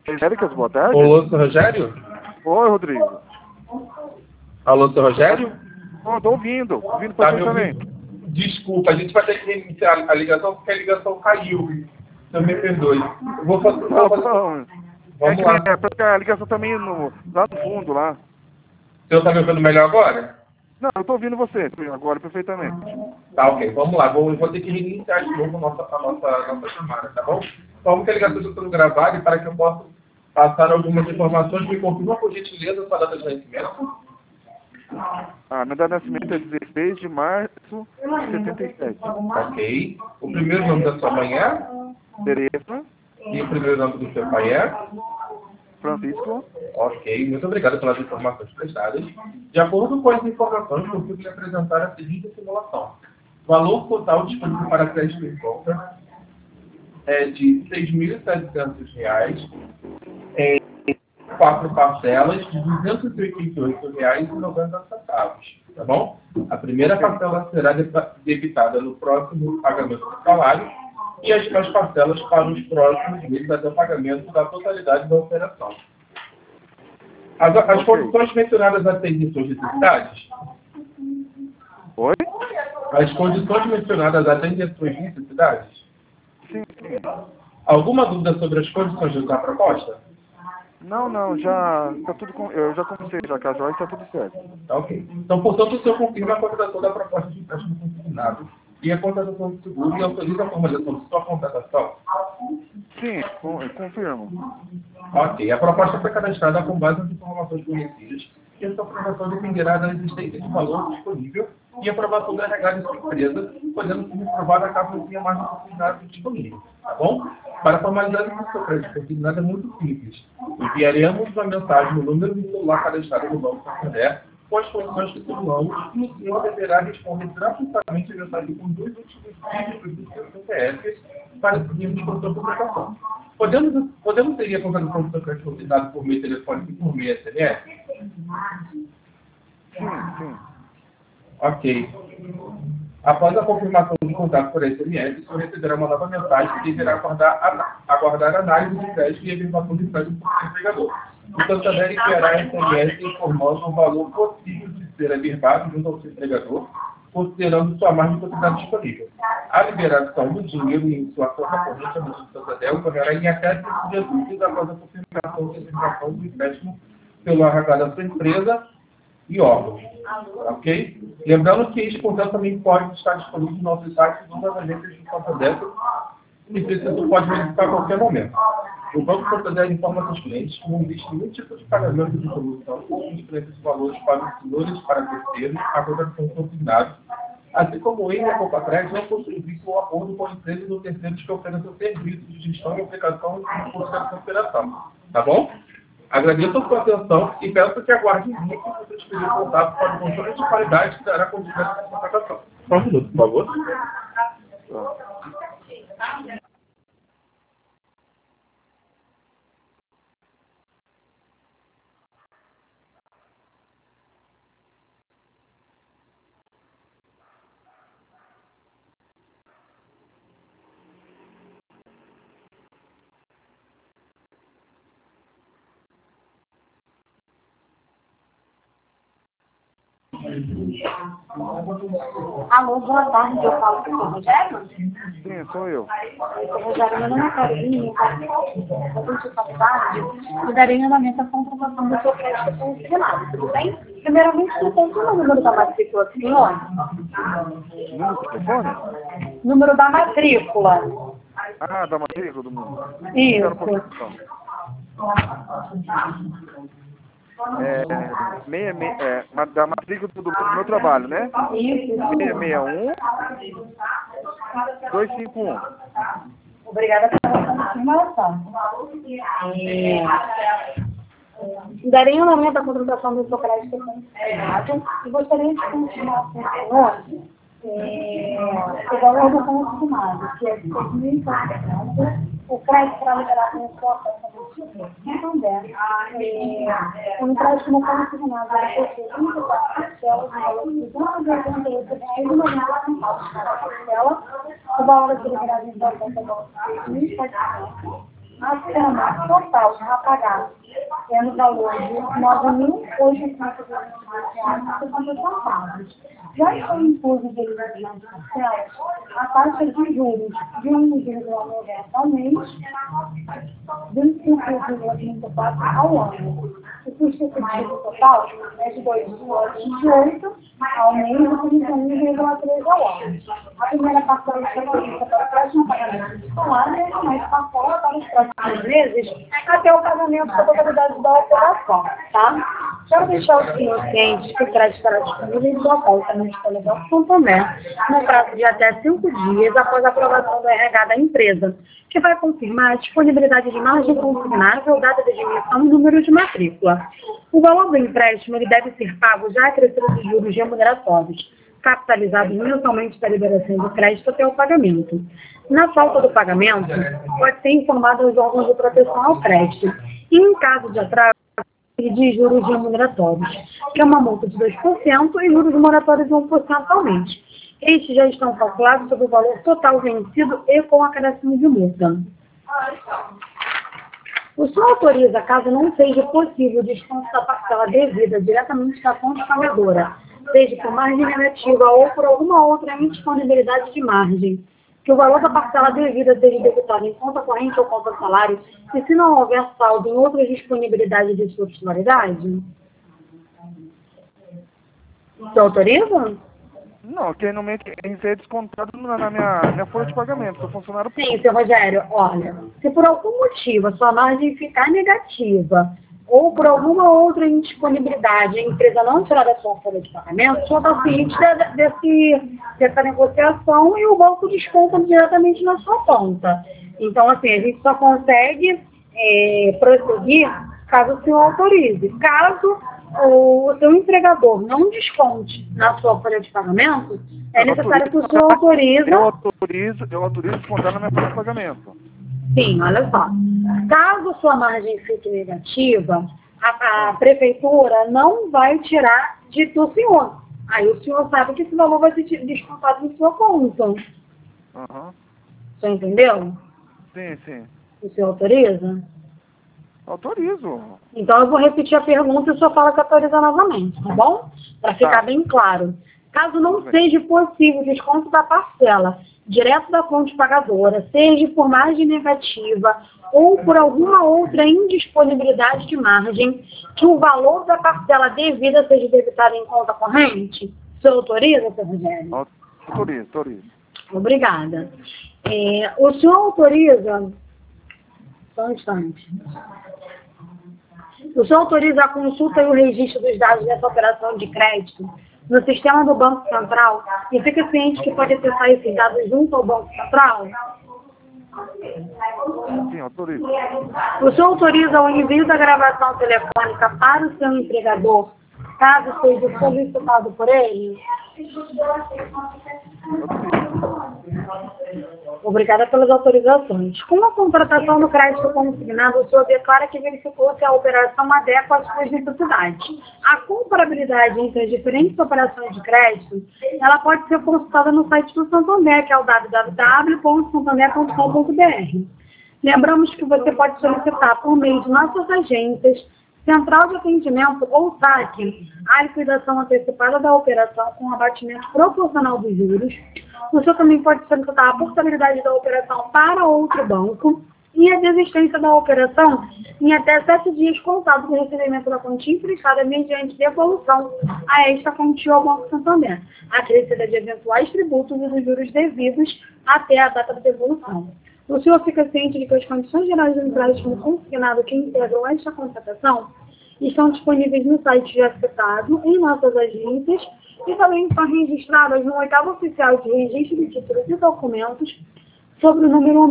Américas, boa tarde. Olá, seu Rogério? Oi, Rodrigo. Alô, seu Rogério? Tô ouvindo Tá me perfeitamente. ouvindo? Desculpa, a gente vai ter que reiniciar a ligação porque a ligação caiu. Então me perdoe. Eu vou fazer... Não. Vamos lá. É porque a ligação tá meio lá no fundo, lá. O senhor tá me ouvindo melhor agora? Não, eu tô ouvindo você agora perfeitamente. Tá, ok. Vamos lá. Eu vou ter que reiniciar de novo a nossa chamada, tá bom? Como que a ligação está sendo gravada e para que eu possa passar algumas informações, me confirma por gentileza a sua data de nascimento. Minha data de nascimento é 16 de março de 77. Ok. O primeiro nome da sua mãe é? Tereza. E o primeiro nome do seu pai é? Francisco. Ok. Muito obrigado pelas informações prestadas. De acordo com as informações, eu consigo lhe apresentar a seguinte simulação. O valor total disponível para crédito em conta é de R$ 6.700 em 4 parcelas de R$ 288,90, tá bom? A primeira parcela será debitada no próximo pagamento do salário e as demais parcelas para os próximos meses até o pagamento da totalidade da operação. As condições mencionadas atendem suas necessidades? Oi? As condições mencionadas atendem às suas necessidades? Sim. Alguma dúvida sobre as condições da proposta? Não, já tá tudo eu já comecei já com a Joyce, tá tudo certo. Tá, ok. Então, portanto, o senhor confirma a contratação da proposta de empréstimo consignado e a contratação do seguro e autoriza a formalização de sua contratação? Sim, confirmo. Ok. A proposta foi cadastrada com base nas informações fornecidas e a sua aprovação dependerá da existência de valor disponível e aprovação da RH de sua empresa, podendo ser aprovada caso não tenha mais um consignado disponível. Tá bom? Para formalizar o seu crédito consignado é muito simples. Enviaremos uma mensagem no número do celular cadastrado no Banco Santander com as condições que simulamos e o senhor deverá responder gratuitamente a mensagem com 2 últimos dígitos do seu CPF para seguirmos com a sua publicação. Podemos ter a contratação do seu crédito consignado por meio telefônico e por meio SMS? Sim. Ok. Após a confirmação do contato por SMS, o senhor receberá uma nova mensagem que deverá aguardar análise de crédito e efetuação de crédito por seu empregador. O Santander enviará SMS informando o valor possível de ser averbado junto ao seu empregador, considerando sua margem de quantidade disponível. A liberação do dinheiro em sua conta corrente do Santander ocorrerá em até 5 dias úteis após a confirmação da efetuação do empréstimo pelo RH da sua empresa e órgãos. Ok? Lembrando que este contato também pode estar disponível no nosso site e nas agências do Santander, e precisa pode verificar a qualquer momento. O Banco Santander informa seus clientes que não existe nenhum tipo de pagamento de solução ou transferência de valores para os senhores, para terceiros, a contratação consignada, assim como ele e a Compacred não possuem vínculo ou acordo com empresas ou terceiros que ofereçam serviços de gestão e aplicação de consideração de operação. Tá bom? Agradeço a sua atenção e peço que aguarde em linha que você estiver contato para o controle de qualidade que dará continuidade à contratação. Só um minuto, por favor. Alô, boa tarde, eu falo com o Rogério? Sim, sou eu. Rogério, meu nome é Carlinhos, eu vou te passar, eu darei novamente a comprovação do seu crédito consignado, tudo bem? Primeiramente, você tem o número da matrícula do senhor? Número do telefone? Número da matrícula. Da matrícula do mundo. Isso. Da matrícula do meu trabalho, né? Isso. 661 251. Obrigada pela confirmação. Darei um momento a contratação do seu crédito consignado e gostaria de confirmar com o senhor o valor do consignado, que é de R$ 6.400. O crédito será liberado em sua conta do Santander. O empréstimo consignado vai possui 24 parcelas, no valor de R$ 288,90 cada parcela. O valor vai ser liberado em sua conta do R$ 6.400. a soma total a pagar é no valor de R$ 9.822,50. Já que o imposto de liberdade parcela, a taxa de juros de 1,90 ao mês, 25,34 ao ano. O custo efetivo total é de 2,28 ao mês e 31,13 ao ano. A primeira parcela está prevista para o próximo pagamento escolar e a mais parcela para os próximos meses até o pagamento da totalidade da operação, tá? Quero deixar os senhores cientes que o crédito estará disponível em sua conta no Escola São Tomé no prazo de até 5 dias após a aprovação do RH da empresa, que vai confirmar a disponibilidade de margem consignável, data de admissão e número de matrícula. O valor do empréstimo ele deve ser pago já acrescido de juros remuneratórios, capitalizados mensalmente da liberação do crédito até o pagamento. Na falta do pagamento, pode ser informado aos órgãos de proteção ao crédito. E em caso de atraso, de juros remuneratórios, que é uma multa de 2% e juros moratórios de 1% ao mês. Estes já estão calculados sobre o valor total vencido e com acréscimo de multa. O senhor autoriza, caso não seja possível o desconto da parcela devida diretamente da fonte pagadora, seja por margem negativa ou por alguma outra indisponibilidade de margem, que o valor da parcela devida seja debitado em conta corrente ou conta salário, e se não houver saldo em outras disponibilidades de sua titularidade? Você autoriza? Não, que normalmente isso é descontado na minha folha de pagamento, sou funcionário público. Sim, seu Rogério, olha, se por algum motivo a sua margem ficar negativa, ou por alguma outra indisponibilidade, a empresa não tirar da sua folha de pagamento, o senhor está ciente dessa negociação e o banco desconta diretamente na sua conta. Então, assim, a gente só consegue prosseguir caso o senhor autorize. Caso o seu empregador não desconte na sua folha de pagamento, é necessário que o senhor autorize. Eu autorizo descontar na minha folha de pagamento. Sim, olha só. Caso sua margem fique negativa, a prefeitura não vai tirar do senhor. Aí o senhor sabe que esse valor vai ser descontado em sua conta. Uhum. Você entendeu? Sim, sim. O senhor autoriza? Autorizo. Então eu vou repetir a pergunta e o senhor fala que autoriza novamente, tá bom? Para ficar bem claro. Caso não seja possível o desconto da parcela direto da fonte pagadora, seja por margem negativa ou por alguma outra indisponibilidade de margem, que o valor da parcela devida seja debitado em conta corrente, o senhor autoriza, seu Rogério? Autorizo. Obrigada. O senhor autoriza... Só um instante. O senhor autoriza a consulta e o registro dos dados dessa operação de crédito no sistema do Banco Central e fica ciente que pode acessar esses dados junto ao Banco Central? Sim, autorizo. O senhor autoriza o envio da gravação telefônica para o seu empregador, caso seja solicitado por ele? Obrigada pelas autorizações. Com a contratação do crédito consignado, o senhor declara que verificou se a operação adequa às suas necessidades. A comparabilidade entre as diferentes operações de crédito, ela pode ser consultada no site do Santander, que é o www.santander.com.br. Lembramos que você pode solicitar por meio de nossas agências, Central de Atendimento ou SAC, a liquidação antecipada da operação com abatimento proporcional dos juros. O senhor também pode solicitar a portabilidade da operação para outro banco e a desistência da operação em até 7 dias contados do recebimento da quantia emprestada mediante devolução a esta quantia ao Banco Santander, acrescida de eventuais tributos e dos juros devidos até a data da devolução. O senhor fica ciente de que as condições gerais do empréstimo consignado que integram esta contratação estão disponíveis no site já citado, em nossas agências, e também estão registradas no 8º Oficial de Registro de Títulos e Documentos, sobre o número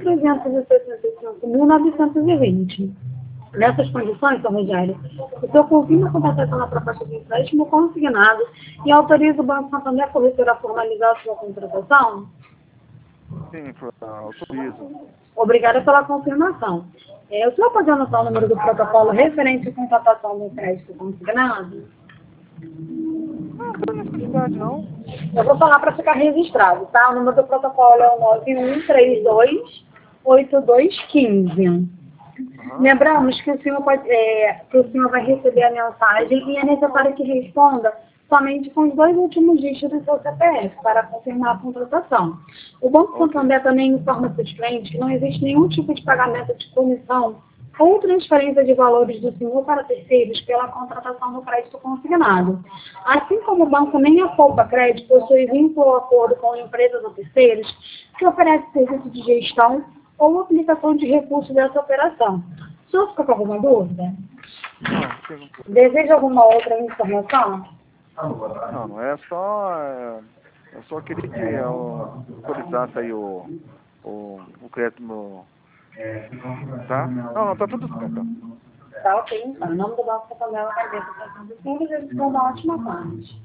1.365.920. Nessas condições, Sr. Rogério, o senhor confirma a contratação na proposta de empréstimo consignado e autoriza o Banco Santander Corretora a formalizar a sua contratação? Sim, autorizo. Obrigada pela confirmação. O senhor pode anotar o número do protocolo referente à contratação do crédito consignado? Não tem necessidade, não. Eu vou falar para ficar registrado, tá? O número do protocolo é o 8215. Lembramos que o senhor vai receber a mensagem e é necessário que responda somente com os 2 últimos dígitos do seu CPF para confirmar a contratação. O Banco Santander também informa seus clientes que não existe nenhum tipo de pagamento de comissão ou transferência de valores do senhor para terceiros pela contratação do crédito consignado. Assim como o banco nem a Poupa Crédito possui vínculo ou acordo com empresas ou terceiros que oferecem serviço de gestão ou aplicação de recursos dessa operação. O senhor fica com alguma dúvida? Não, Deseja alguma outra informação? não, é só... Eu só queria que autorizasse aí o crédito no... Tá? Não, tá tudo certo. Tá ok, então. Em nome do Banco Santander, eu agradeço a atenção do senhor e desejo uma ótima tarde.